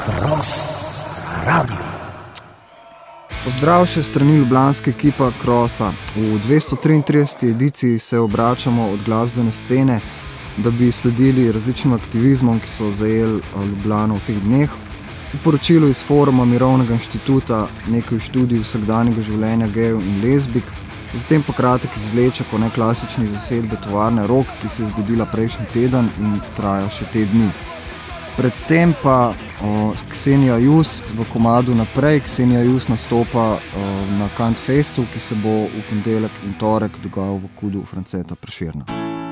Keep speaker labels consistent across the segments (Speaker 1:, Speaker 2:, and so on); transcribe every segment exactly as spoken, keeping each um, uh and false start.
Speaker 1: Cross Radio.
Speaker 2: Pozdrav še strani ljubljanske ekipa Crossa. V dvesto triintrideseti ediciji se obračamo od glasbene scene, da bi sledili različnim aktivizmom, ki so zajeli Ljubljano v teh dneh. V poročilu iz foruma Mirovnega inštituta nekaj študij vsakdanjega življenja gejev in lezbik, zatem pa kratek izvleček o neklasični zasedbi tovarne Rok, ki se je zgodila prejšnji teden in traja še te dni. Predtem pa o, Ksenija Jus v komadu Naprej. Ksenija Jus nastopa o, na Kantfestu, ki se bo v ponedeljek in torek dogajal v Kudu Franceta Prešerna.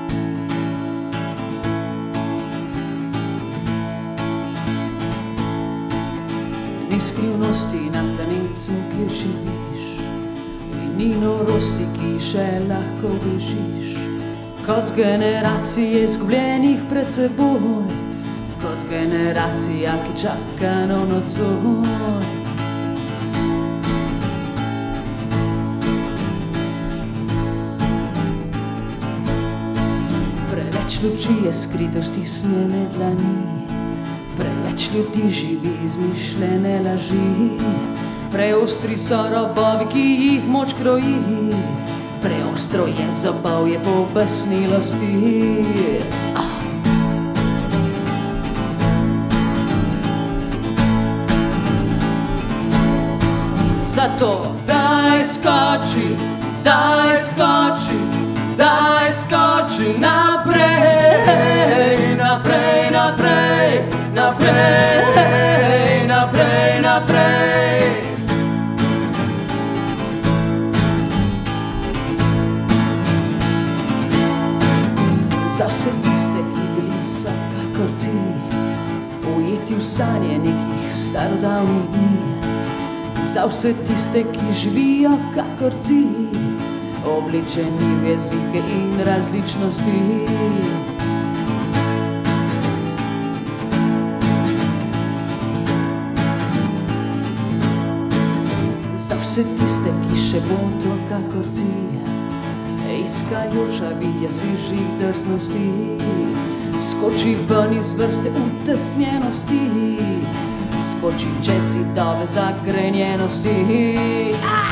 Speaker 3: Ni skrivnosti na planetu, kjer živiš, in ni norosti, ki še lahko bežiš. Kot generacije izgubljenih pred teboj, kot generacija, ki čaka na nocoj. Preveč luči je skrito v stisnjene dlani, preveč ljudi živi izmišljene laži, preostri so robovi, ki jih moč kroji, preostro je zabavje pobesnilosti. Ah. Zato daj skoči, daj skoči, daj skoči naprej, naprej, naprej, naprej, naprej, naprej. Za vse tiste, ki bili so kakor ti, ujeti v sanje nekih starodavnih dni, za vse tiste, ki živijo kakor ti, obličeni v jezike in različnosti. Za vse tiste, ki še bodo kakor ti, iskajoča bitja svižih drznosti, skoči ven iz vrste utesnjenosti, skoči čez zidove zagrenjenosti. Ah!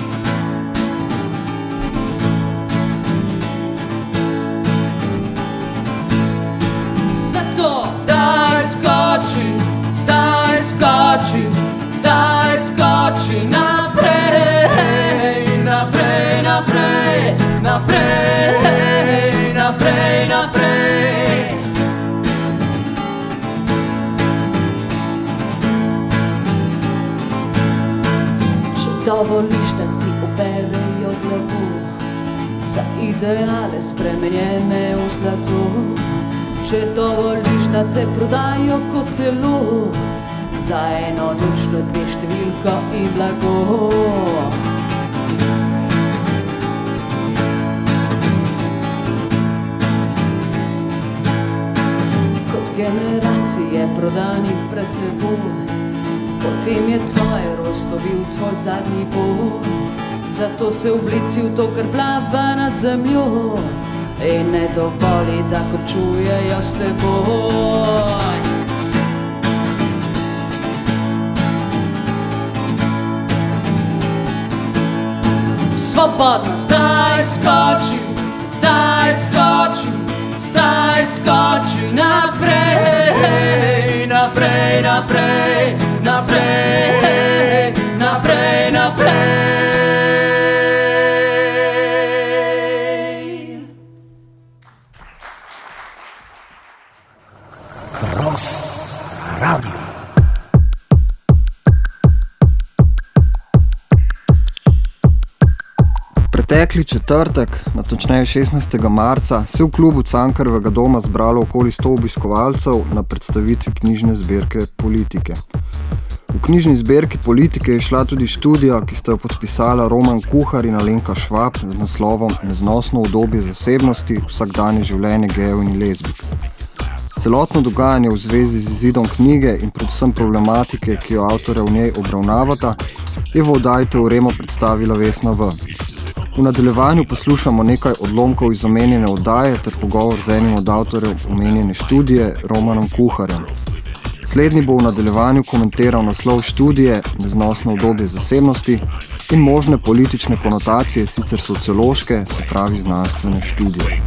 Speaker 3: Zato daj skoči, zdaj skoči, daj skoči naprej, naprej, naprej, naprej, naprej, naprej. Dovoliš, da ti operejo glavo, za ideale spremenjene v zlato. Če dovoliš, da te prodajo kot telo, za eno lučno dve številko in blago. Kot generacije prodanih pred teboj, potem je tvoje rojstvo bil tvoj zadnji boj. Zato se oblici v to, kar plava nad zemljo, in ne dovoli, da končujejo s teboj. Svobodno, zdaj skoči, zdaj skoči, zdaj skoči naprej, naprej, naprej, naprej, naprej, naprej.
Speaker 1: Cross Radio.
Speaker 2: Pretekli četrtek, natočneje šestnajstega marca, se je v klubu Cankarjevega doma zbralo okoli sto obiskovalcev na predstavitvi knjižne zbirke Politike. V knjižni zbirki Politike je šla tudi študija, ki sta jo podpisala Roman Kuhar in Alenka Švab z naslovom Neznosno udobje zasebnosti, vsakdanje življenje gejev in lezbik. Celotno dogajanje v zvezi z izidom knjige in predvsem problematike, ki jo avtorja v njej obravnavata, je v oddaji Teorema predstavila Vesna V. V nadaljevanju poslušamo nekaj odlomkov iz omenjene oddaje ter pogovor z enim od avtorjev omenjene študije, Romanom Kuharjem. Slednji bo v nadaljevanju komentiral naslov študije Neznosno obdobje zasebnosti in možne politične konotacije, sicer sociološke, se pravi znanstvene študije.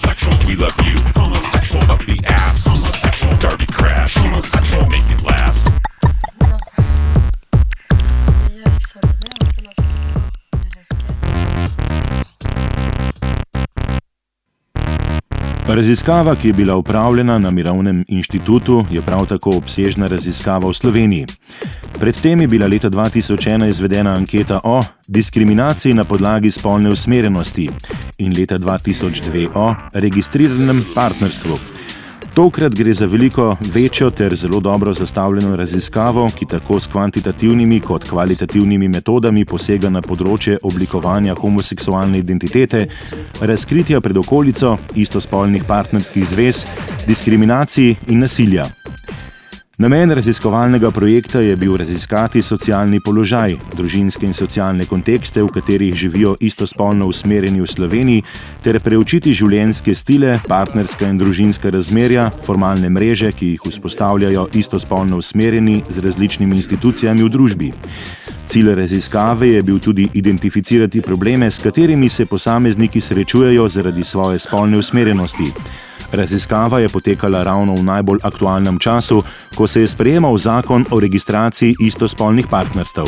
Speaker 4: Raziskava, ki je bila upravljena na Mirovnem inštitutu, je prav tako obsežna raziskava v Sloveniji. Predtem je bila leta dva tisoč ena izvedena anketa o diskriminaciji na podlagi spolne usmerjenosti in leta dva tisoč dve o registriranem partnerstvu. Tokrat gre za veliko večjo ter zelo dobro zastavljeno raziskavo, ki tako s kvantitativnimi kot kvalitativnimi metodami posega na področje oblikovanja homoseksualne identitete, razkritja pred okolico, istospolnih partnerskih zvez, diskriminacij in nasilja. Namen raziskovalnega projekta je bil raziskati socialni položaj, družinske in socialne kontekste, v katerih živijo istospolno usmerjeni v Sloveniji, ter preučiti življenjske stile, partnerska in družinska razmerja, formalne mreže, ki jih vzpostavljajo istospolno usmerjeni z različnimi institucijami v družbi. Cilj raziskave je bil tudi identificirati probleme, s katerimi se posamezniki srečujejo zaradi svoje spolne usmerjenosti. Raziskava je potekala ravno v najbolj aktualnem času, ko se je sprejemal zakon o registraciji istospolnih partnerstev.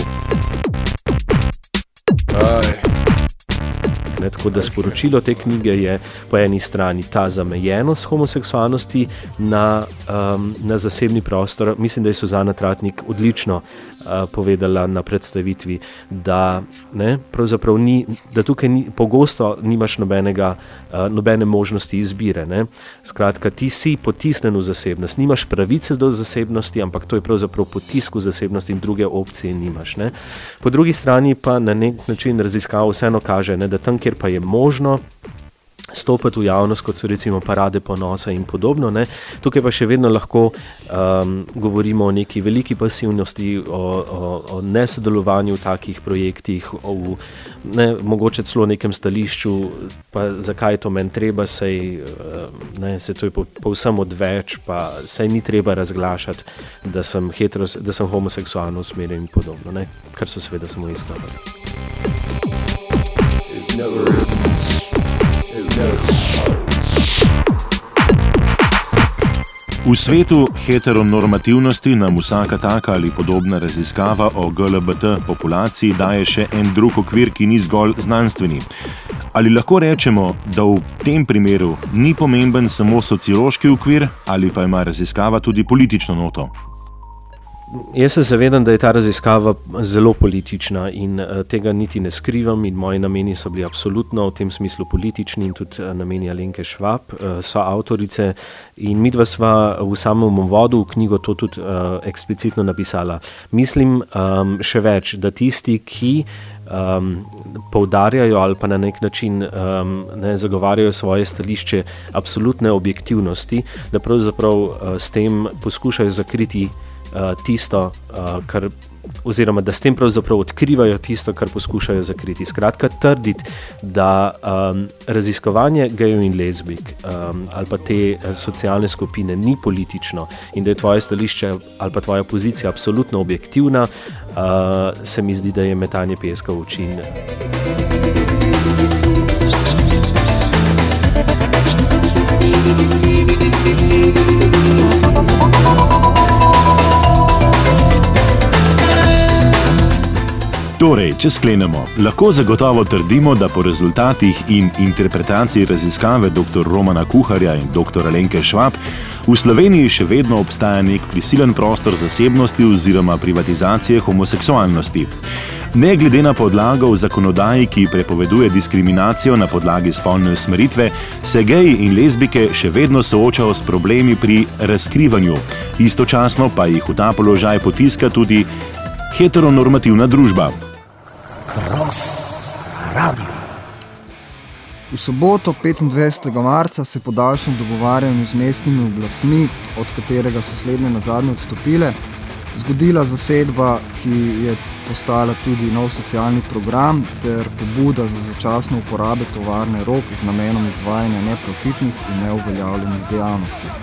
Speaker 5: Ne, tako da sporočilo te knjige je po eni strani ta zamejenost homoseksualnosti na, um, na zasebni prostor. Mislim, da je Suzana Tratnik odlično uh, povedala na predstavitvi, da, ne, pravzaprav ni, da tukaj ni, pogosto nimaš nobenega, uh, nobene možnosti izbire. Ne. Skratka, ti si potisnen v zasebnost, nimaš pravice do zasebnosti, ampak to je pravzaprav potisk v zasebnosti in druge opcije nimaš. Ne. Po drugi strani pa na nek način raziskava vseeno kaže, ne, da tam, kjer pa je možno stopiti v javnost, kot so recimo parade ponosa in podobno, ne. Tukaj pa še vedno lahko um, govorimo o neki veliki pasivnosti, o, o, o nesodelovanju v takih projektih, o ne, mogoče celo nekem stališču, pa zakaj je to meni treba, sej, ne, se to je povsem odveč, pa sej ni treba razglašati, da sem, heteros, da sem homoseksualno usmerjen in podobno, ne, kar so seveda samo izgledali.
Speaker 4: V svetu heteronormativnosti nam vsaka taka ali podobna raziskava o G L B T populaciji daje še en drug okvir, ki ni zgolj znanstveni. Ali lahko rečemo, da v tem primeru ni pomemben samo sociološki okvir ali pa ima raziskava tudi politično noto?
Speaker 5: Jaz se zavedam, da je ta raziskava zelo politična in uh, tega niti ne skrivam in moji nameni so bili absolutno v tem smislu politični in tudi uh, nameni Alenke Švab, uh, so avtorice in midva sva v samem uvodu v knjigo to tudi uh, eksplicitno napisala. Mislim um, še več, da tisti, ki um, poudarjajo ali pa na nek način um, ne, zagovarjajo svoje stališče absolutne objektivnosti, da pravzaprav uh, s tem poskušajo zakriti Uh, tisto, uh, kar, oziroma da s tem pravzaprav odkrivajo tisto, kar poskušajo zakriti. Skratka, trditi, da um, raziskovanje gejev in lezbik um, ali pa te uh, socialne skupine ni politično in da je tvoje stališče ali pa tvoja pozicija absolutno objektivna, uh, se mi zdi, da je metanje peska v oči.
Speaker 4: Torej, če sklenemo, lahko zagotovo trdimo, da po rezultatih in interpretaciji raziskave dr. Romana Kuharja in dr. Alenke Švab v Sloveniji še vedno obstaja nek prisilen prostor zasebnosti oziroma privatizacije homoseksualnosti. Ne glede na podlago v zakonodaji, ki prepoveduje diskriminacijo na podlagi spolne usmeritve, se geji in lezbike še vedno soočajo s problemi pri razkrivanju, istočasno pa jih v ta položaj potiska tudi heteronormativna družba.
Speaker 1: Cross Radio.
Speaker 2: V soboto, petindvajsetega marca, se po daljšem dogovarjanju z mestnimi oblastmi, od katerega so slednje nazadnje odstopile, zgodila zasedba, ki je postala tudi nov socialni program ter pobuda za začasno uporabe tovarne Rog z namenom izvajanja neprofitnih in neuveljavljenih dejavnosti.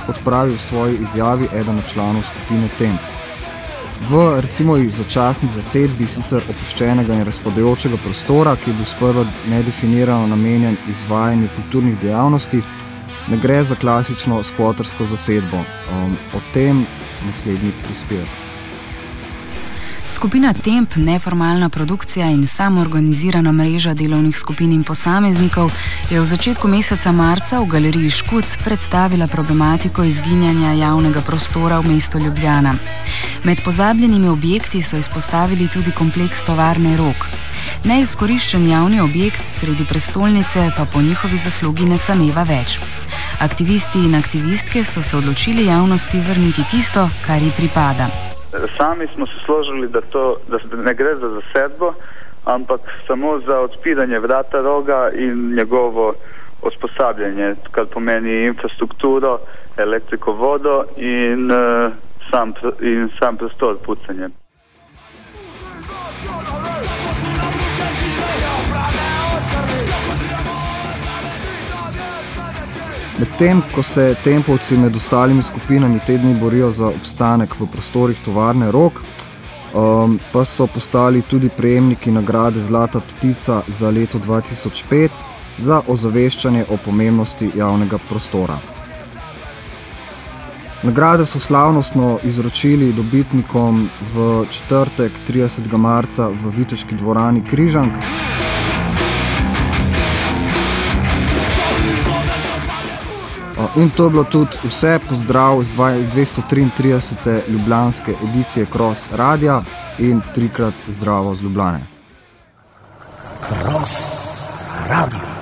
Speaker 2: kot pravi v svoji izjavi eden od članov skupine Temp. V recimo začasni zasedbi sicer opuščenega in razpadajočega prostora, ki je bil sprva nedefinirano namenjen izvajanju kulturnih dejavnosti, ne gre za klasično skvotersko zasedbo. Um, o tem naslednji prispevek.
Speaker 6: Skupina Temp, neformalna produkcija in samoorganizirana mreža delovnih skupin in posameznikov, je v začetku meseca marca v galeriji Škuc predstavila problematiko izginjanja javnega prostora v mestu Ljubljana. Med pozabljenimi objekti so izpostavili tudi kompleks tovarne Rog. Neizkoriščen javni objekt sredi prestolnice pa po njihovi zaslugi ne sameva več. Aktivisti in aktivistke so se odločili javnosti vrniti tisto, kar ji pripada.
Speaker 7: Sami smo se složili, da to da ne gre za zasedbo, ampak samo za odpiranje vrata Roga in njegovo usposabljanje, kar pomeni infrastrukturo, elektriko, vodo in, uh, sam, in sam prostor pucanje.
Speaker 2: Medtem, ko se tempovci med ostalimi skupinami te dni borijo za obstanek v prostorih tovarne Rog, um, pa so postali tudi prejemniki nagrade Zlata ptica za leto dva tisoč pet za ozaveščanje o pomembnosti javnega prostora. Nagrade so slavnostno izročili dobitnikom v četrtek tridesetega marca v Viteški dvorani Križank. In to je bilo tudi vse. Pozdrav z dvesto triintridesete ljubljanske edicije Cross Radia in trikrat zdravo z Ljubljane.
Speaker 1: Cross Radio.